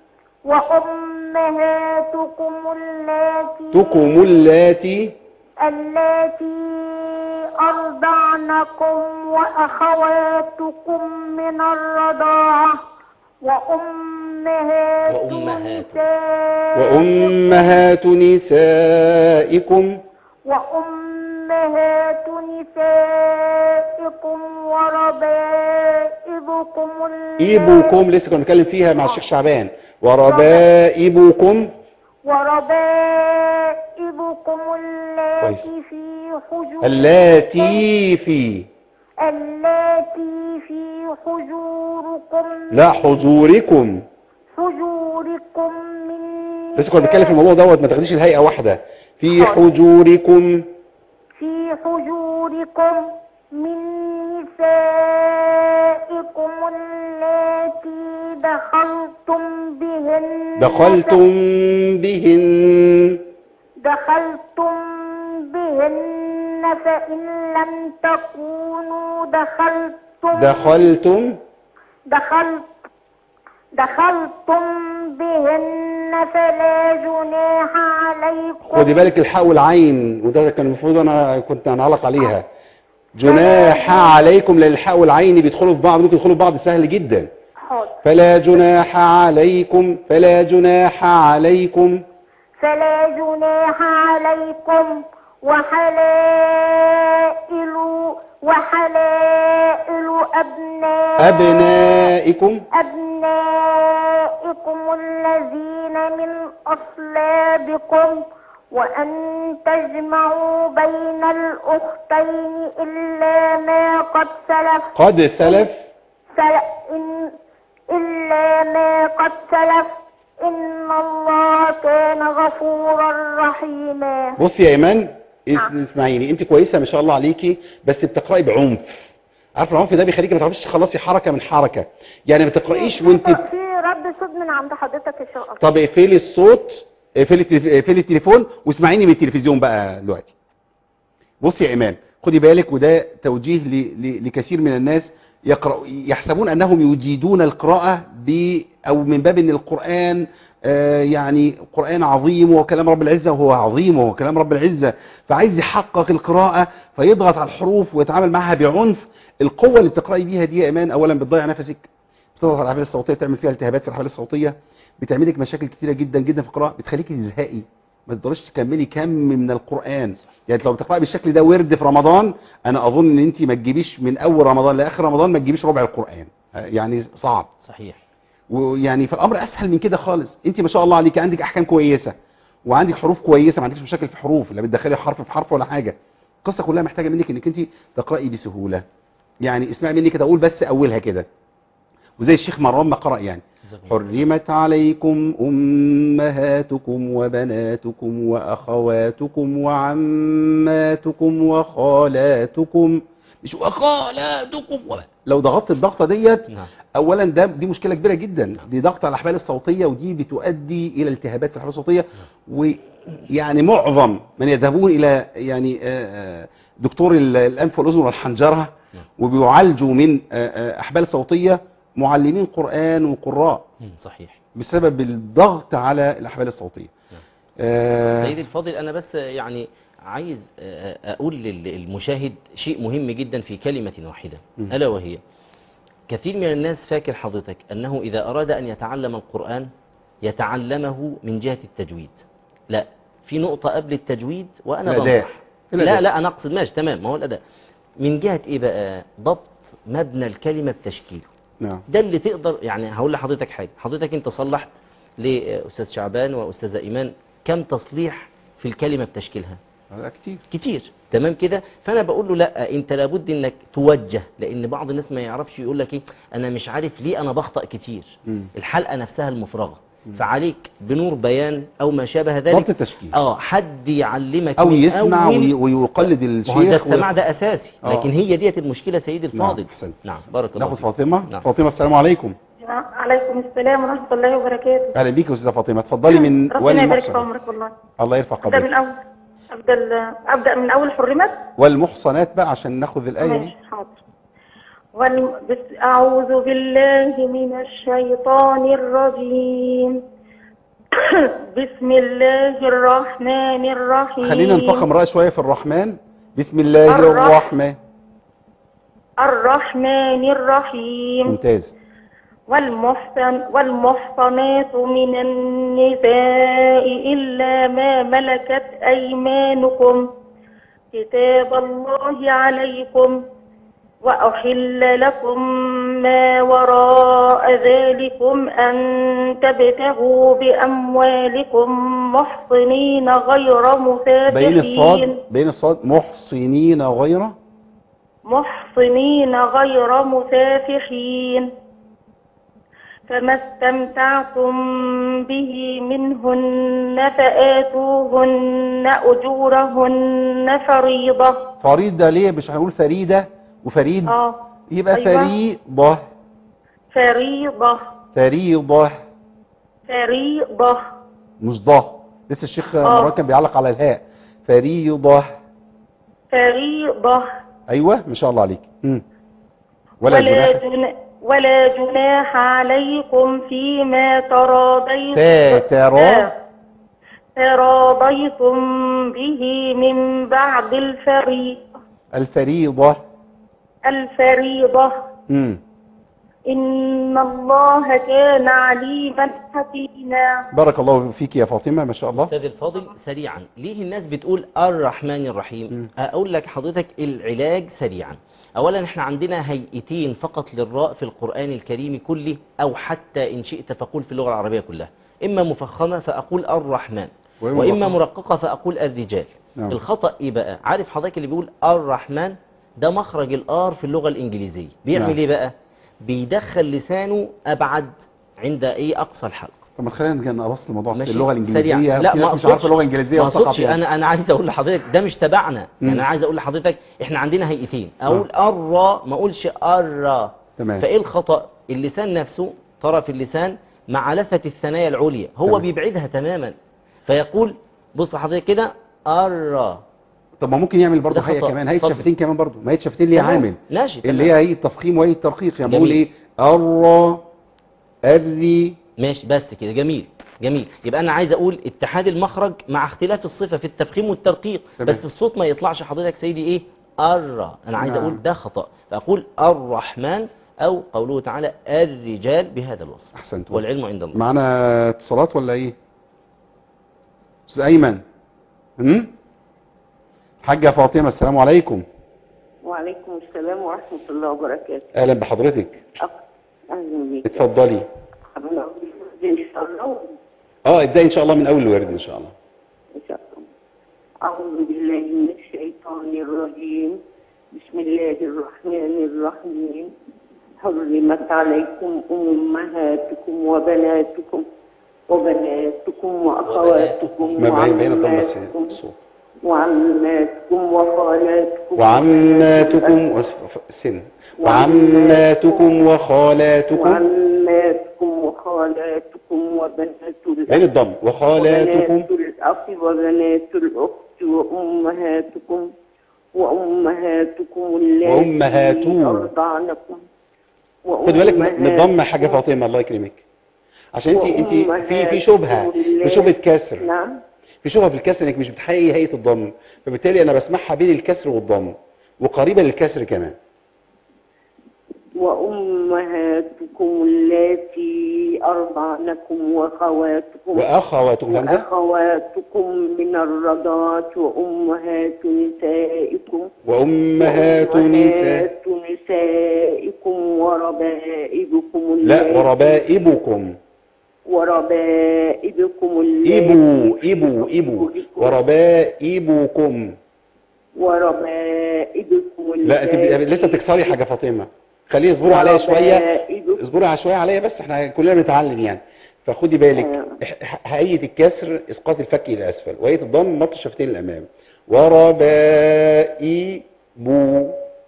وأمهاتكم اللاتي تكم اللاتي اللاتي أرضعنكم وأخواتكم من الرضاعة وأمهات وأمهات. وأمهات نسائكم وأمهات نسائكم وربائبكم إيبكم، لسه كنا بنتكلم فيها مع الشيخ شعبان. وربائبكم وربائبكم كويس. اللاتي في حجوركم اللاتي في اللاتي في حجوركم لا حضوركم. حجوركم من لسه كنا بنتكلم في الموضوع دوت، ما تاخديش الهيئة واحدة. في حاضر. حجوركم في حجوركم من نسائكم اللاتي دخلتم بهن دخلتم بهن دخلتم بهن فإن لم تكونوا دخلتم دخلتم دخلت دخلتم بهن فلا جناح عليكم. خدي بالك الحاء والعين، وده كان المفروض انا كنت هنعلق عليها. جناح عليكم، لان الحاء والعين بيدخلوا في بعض، ممكن يدخلوا في بعض سهل جدا. حاضر. فلا جناح عليكم فلا جناح عليكم فلا جناح عليكم وحلائل وحلائل أبناء أبنائكم أبنائكم الذين من أصلابكم وأن تجمعوا بين الأختين إلا ما قد سلف قد سلف سل- إن إلا ما قد سلف إن الله كان غفورا رحيما. بص يا ايمان اس- نعم. اسمعيني، انت كويسه ما شاء الله عليكي، بس بتقراي بعنف. عارفه العنف ده بيخليكي ما تعرفيش تخلصي حركه من حركه، يعني ما تقرايش وانت في رد صوت من عند حضرتك إن شاء الله. طب اقفلي الصوت، اقفلي التلف- اقفلي التليفون واسمعيني من التلفزيون بقى دلوقتي. بصي يا ايمان خدي بالك، وده توجيه ل- ل- لكثير من الناس يقرأ يحسبون انهم يجيدون القراءه ب او من باب ان القران آه يعني قران عظيم وكلام رب العزه، وهو عظيم وهو كلام رب العزه، فعايز يحقق القراءه فيضغط على الحروف ويتعامل معها بعنف. القوه اللي بتقراي بيها دي يا ايمان اولا بتضيع نفسك، بتضغط على الحبال الصوتيه، تعمل فيها التهابات في الحبال الصوتيه، بتعمل لك مشاكل كتيره جدا جدا في القراءه، بتخليكي تزهقي ما تقدريش تكملي كم من القرآن. يعني لو بتقرأي بالشكل ده ورد في رمضان، انا اظن ان انت ما تجيبيش من اول رمضان لاخر رمضان ما تجيبيش ربع القرآن، يعني صعب. صحيح. ويعني فالامر اسهل من كده خالص. انت ما شاء الله عليك عندك احكام كويسه وعندك حروف كويسه، ما عندكش مشاكل في حروف، لا بتدخلي حرف في حرف ولا حاجه. القصه كلها محتاجه منك انك انت تقراي بسهوله. يعني اسمعي مني كده، اقول بس اولها كده وزي الشيخ مروان ما قرأ يعني. حرمت عليكم أمهاتكم وبناتكم وأخواتكم وعماتكم وخالاتكم. مش وقالاتكم ولا. لو ضغطت الضغطه ديت نعم. اولا ده دي مشكله كبيره جدا، دي ضغط على الاحبال الصوتيه، ودي بتؤدي الى التهابات في الاحبال الصوتيه. ويعني معظم من يذهبون الى يعني آه، آه، دكتور ال- الانف والاذن والحنجره وبيعالجوا من آه، آه، احبال صوتيه معلمين قران وقراء مم، صحيح. بسبب الضغط على الاحبال الصوتيه. آه، سيدي الفاضل، أنا بس يعني عايز آه، أقول للمشاهد شيء مهم جدا في كلمة واحدة، مم. ألا وهي كثير من الناس فاكر حضرتك أنه إذا أراد أن يتعلم القرآن يتعلمه من جهة التجويد. لا، في نقطة قبل التجويد وأنا الأداء. بنصح. الأداء. لا لا أنا أقصد ماشي تمام، ما هو الأداء من جهة إيه بقى؟ ضبط مبنى الكلمة بتشكيله. نعم. ده اللي تقدر، يعني هقول لحضرتك حاجة، حضرتك أنت صلحت لأستاذ شعبان وأستاذة إيمان كم تصليح في الكلمة بتشكيلها؟ هذا كتير. كتير، تمام كده. فانا بقول له لا، انت لابد انك توجه، لان بعض الناس ما يعرفش يقول لك ايه، انا مش عارف ليه انا بخطأ كتير. مم. الحلقه نفسها المفرغه، فعليك بنور بيان او ما شابه ضبط ذلك، التشكيل اه حد يعلمك او من يسمع أول- وي- ويقلد ما هو ده الشيخ. السماع ده اساسي، آه. لكن هي ديت المشكله سيدي الفاضل. نعم. أحسنت. نعم، بارك الله ناخد فيك. فاطمه. نعم. فاطمه السلام عليكم. عليكم السلام ورحمة الله وبركاته. اهلا بيك يا استاذه فاطمه، اتفضلي من ربنا يبارك في والمحصنات. عمرك والله. الله يرفع أبدأ من قدرك. أول أبدأ ال- أبدأ من أول حرمت. والمحصنات بقى عشان ناخد الايه دي. ماشي حاضر. وال... بس أعوذ بالله من الشيطان الرجيم. بسم الله الرحمن الرحيم. خلينا نفخم رأي شويه في الرحمن. بسم الله الرح- الرحمن. الرحمن الرحيم. ممتاز. والمحسن والمحصنات من النساء إلا ما ملكت أيمانكم كتاب الله عليكم وأحل لكم ما وراء ذلكم أن تبتغوا بأموالكم محصنين غير بين الصاد مسافحين بين الصاد محصنين غير. محصنين غير مسافحين فما استمتعتم به منهن فآتوهن أجورهن فريضة. فريدة ليه مش هنقول فريدة وفريد؟ اه يبقى أيوة. فريضة. فريضة فريضة فريضة مش ضه. لسه الشيخ آه. مراد كان بيعلق على الهاء. فريضة. فريضة. ايوه ما شاء الله عليك. مم. ولا ولا جناح. جنا ولا جناح عليكم فيما تراضيتم تا- ترى. تراضيتم به من بعد الفريضة الفريضة. الفريضة. مم. إن الله كان عليما حكيما. بارك الله فيك يا فاطمة ما شاء الله. أستاذ الفاضل سريعا، ليه الناس بتقول الرحمن الرحيم؟ م. أقول لك حضرتك العلاج سريعا. أولا احنا عندنا هيئتين فقط للراء في القرآن الكريم كله، أو حتى إن شئت فقول في اللغة العربية كلها، إما مفخمة فأقول الرحمن، وإما وإما مرققة. مرققة فأقول الرجال. نعم. الخطأ إيه بقى؟ عارف حضرتك اللي بيقول الرحمن ده مخرج الآر في اللغة الإنجليزية، بيعمل نعم. إيه بقى؟ بيدخل لسانه أبعد عند إيه أقصى الحلق. طب ما خلينا نبص الموضوع في ماشي. اللغة سريعا. الإنجليزية. لا في ما ناس مش عارفة أقصدش- اللغة الإنجليزية ما وثقافة أقصدش. يعني. انا انا عايز اقول لحضرتك ده مش تبعنا، مم. يعني انا عايز اقول لحضرتك احنا عندنا هيئتين، اقول الرا ما اقولش الرا. تمام. فايه الخطأ؟ اللسان نفسه طرف اللسان مع لثة الثنايا العليا هو تمام. بيبعدها تماما، فيقول بص حضرتك كده الرا. طب ما ممكن يعمل برضه ده هيئة خطأ. كمان، هيئة اتفضل. شفتين كمان برضه، ما هيئة شفتين ليها تمام. عامل ماشي اللي تمام. هي هيئة تفخيم وهيئة ترقيق. يعني بقول جميل. ايه الرا الري. ماشي بس كده جميل جميل. يبقى انا عايز اقول اتحاد المخرج مع اختلاف الصفة في التفخيم والترقيق، تمام. بس الصوت ما يطلعش حضرتك سيدي ايه الرا. انا عايز نعم. اقول ده خطأ، فاقول الرحمن او قوله تعالى الرجال بهذا الوصف. احسنت. والعلم عند الله. معانا اتصالات ولا ايه؟ استاذ ايمن. امم حاجة فاطمة السلام عليكم. وعليكم السلام ورحمة الله وبركاته. اهلا بحضرتك. أه، أهلا بك. اتفضلي. أنا إن شاء الله. اه ابدأي ان شاء الله من اول الورد ان شاء الله. إن شاء الله. أعوذ بالله من الشيطان الرجيم. بسم الله الرحمن الرحيم. حرمت عليكم أمهاتكم وبناتكم وبناتكم وأخواتكم ما بين بين الضم بس وعماتكم الصوت. وعماتكم وخالاتكم وعماتكم سن وعماتكم وخالاتكم وعماتكم وخالاتكم وبنات عين الضم وخالاتكم وبنات الأخ وبنات الأخت وأمهاتكم وأمهاتكم التي وأمهاتو. أرضعنكم. خد بالك من الضم حاجة فاطمة الله يكرمك، عشان انت انت في في شبهة في شبهة كسر. نعم. في شبهة في الكسر انك مش بتحققي هيئة الضم، فبالتالي انا بسمعها بين الكسر والضم وقريبة للكسر كمان. وأمهاتكم التي أرضعنكم وأخواتكم وأخواتكم همزة وأخواتكم من الرضاعة وأمهات نسائكم وأمهات نساء وأمهات نسائكم وربائبكم لا اللاتي وربائبكم وربائبكم إبو اللاتي إبو في إبو حجوركم وربائبكم. وربائبكم لا انت اللاتي لسه بتكسري حاجة فاطمة، خليه اصبروا عليا شوية، اصبروا على شوية عليا بس، احنا كلنا بنتعلم يعني. فخدي بالك هيئة الكسر اسقاط الفك الى اسفل، وهيئة الضم مط الشفتين للامام. وربائبو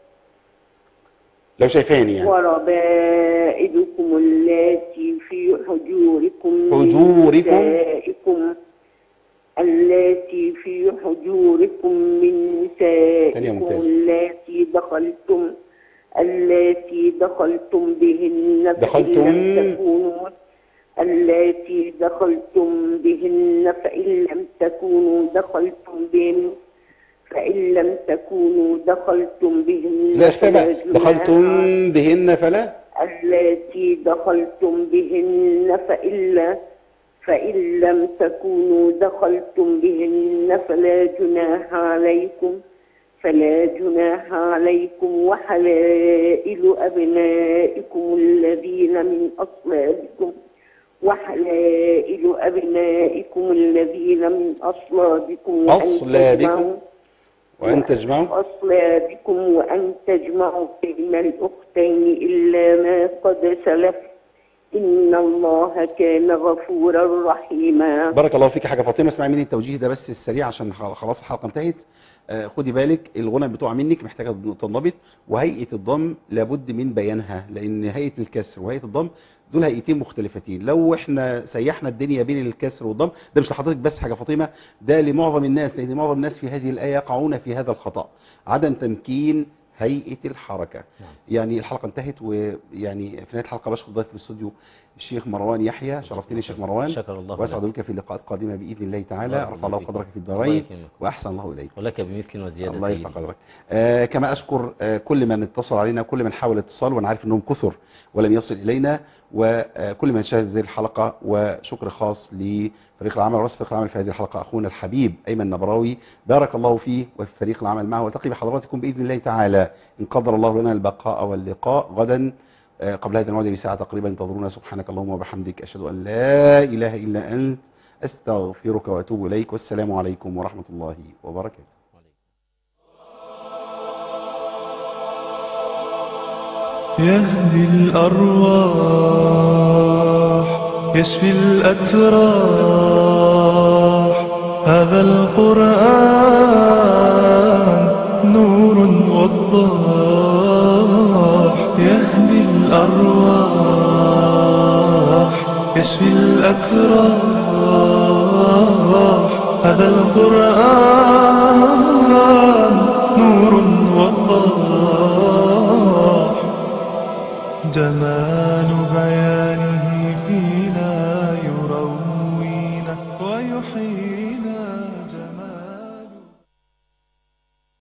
لو شايفاني يعني. وربائبكم اللاتي في حجوركم حجوركم نسائكم اللاتي في حجوركم من نسائكم اللاتي دخلتم اللاتي دخلتم بهن دخلتم فإن لم تكونوا اللاتي دخلتم بهن فإن لم تكونوا دخلتم بهن فإن لم تكونوا دخلتم بهن لا فلا دخلتم بهن فلا اللاتي دخلتم بهن فإلا فإن لم تكونوا دخلتم بهن فلا جناح عليكم فلا جناح عليكم وحلائل أبنائكم الذين من أصلابكم وحلائل أبنائكم الذين من أصلابكم أصلابكم وأن تجمعوا أصلابكم وأن تجمعوا بين الأختين إلا ما قد سلف إن الله كان غفورا رحيما. بارك الله فيك يا حاجة فاطمة. اسمعي مني التوجيه ده بس السريع عشان خلاص الحلقة انتهت. آه خدي بالك الغنى بتوع منك محتاجة تنضبط، وهيئة الضم لابد من بيانها، لأن هيئة الكسر وهيئة الضم دول هيئتين مختلفتين. لو احنا سيحنا الدنيا بين الكسر والضم، ده مش لحضرتك بس حاجة فاطمة، ده لمعظم الناس، لأن معظم الناس في هذه الآية يقعون في هذا الخطأ، عدم تمكين هيئة الحركة. يعني الحلقة انتهت، ويعني في نهاية الحلقة بشكر ضيف في الاستوديو الشيخ مروان يحيى، شرفتني الشيخ مروان، شكر الله واسعد بك في اللقاءات القادمة بإذن الله تعالى. رفع الله قدرك في الدارين وأحسن الله إليك ولك بمثل وزيادة. الله يرفع قدرك. آه كما أشكر آه كل من اتصل علينا، كل من حاول اتصال وأنا عارف أنهم كثر ولم يصل إلينا، وكل من شاهد هذه الحلقة. وشكر خاص لفريق العمل ورئيس فريق العمل في هذه الحلقة أخونا الحبيب أيمن نبراوي، بارك الله فيه وفي فريق العمل معه. والتقي بحضراتكم بإذن الله تعالى إن قدر الله لنا البقاء واللقاء غدا قبل هذا الموعد بساعة تقريبا. انتظرونا. سبحانك اللهم وبحمدك، أشهد أن لا إله إلا أنت، أستغفرك وأتوب إليك، والسلام عليكم ورحمة الله وبركاته. يهدي الأرواح يشفي الأتراح، هذا القرآن نور وضاح. يهدي الأرواح يشفي الأتراح، هذا القرآن نور وضاح. جمال بيانه فيه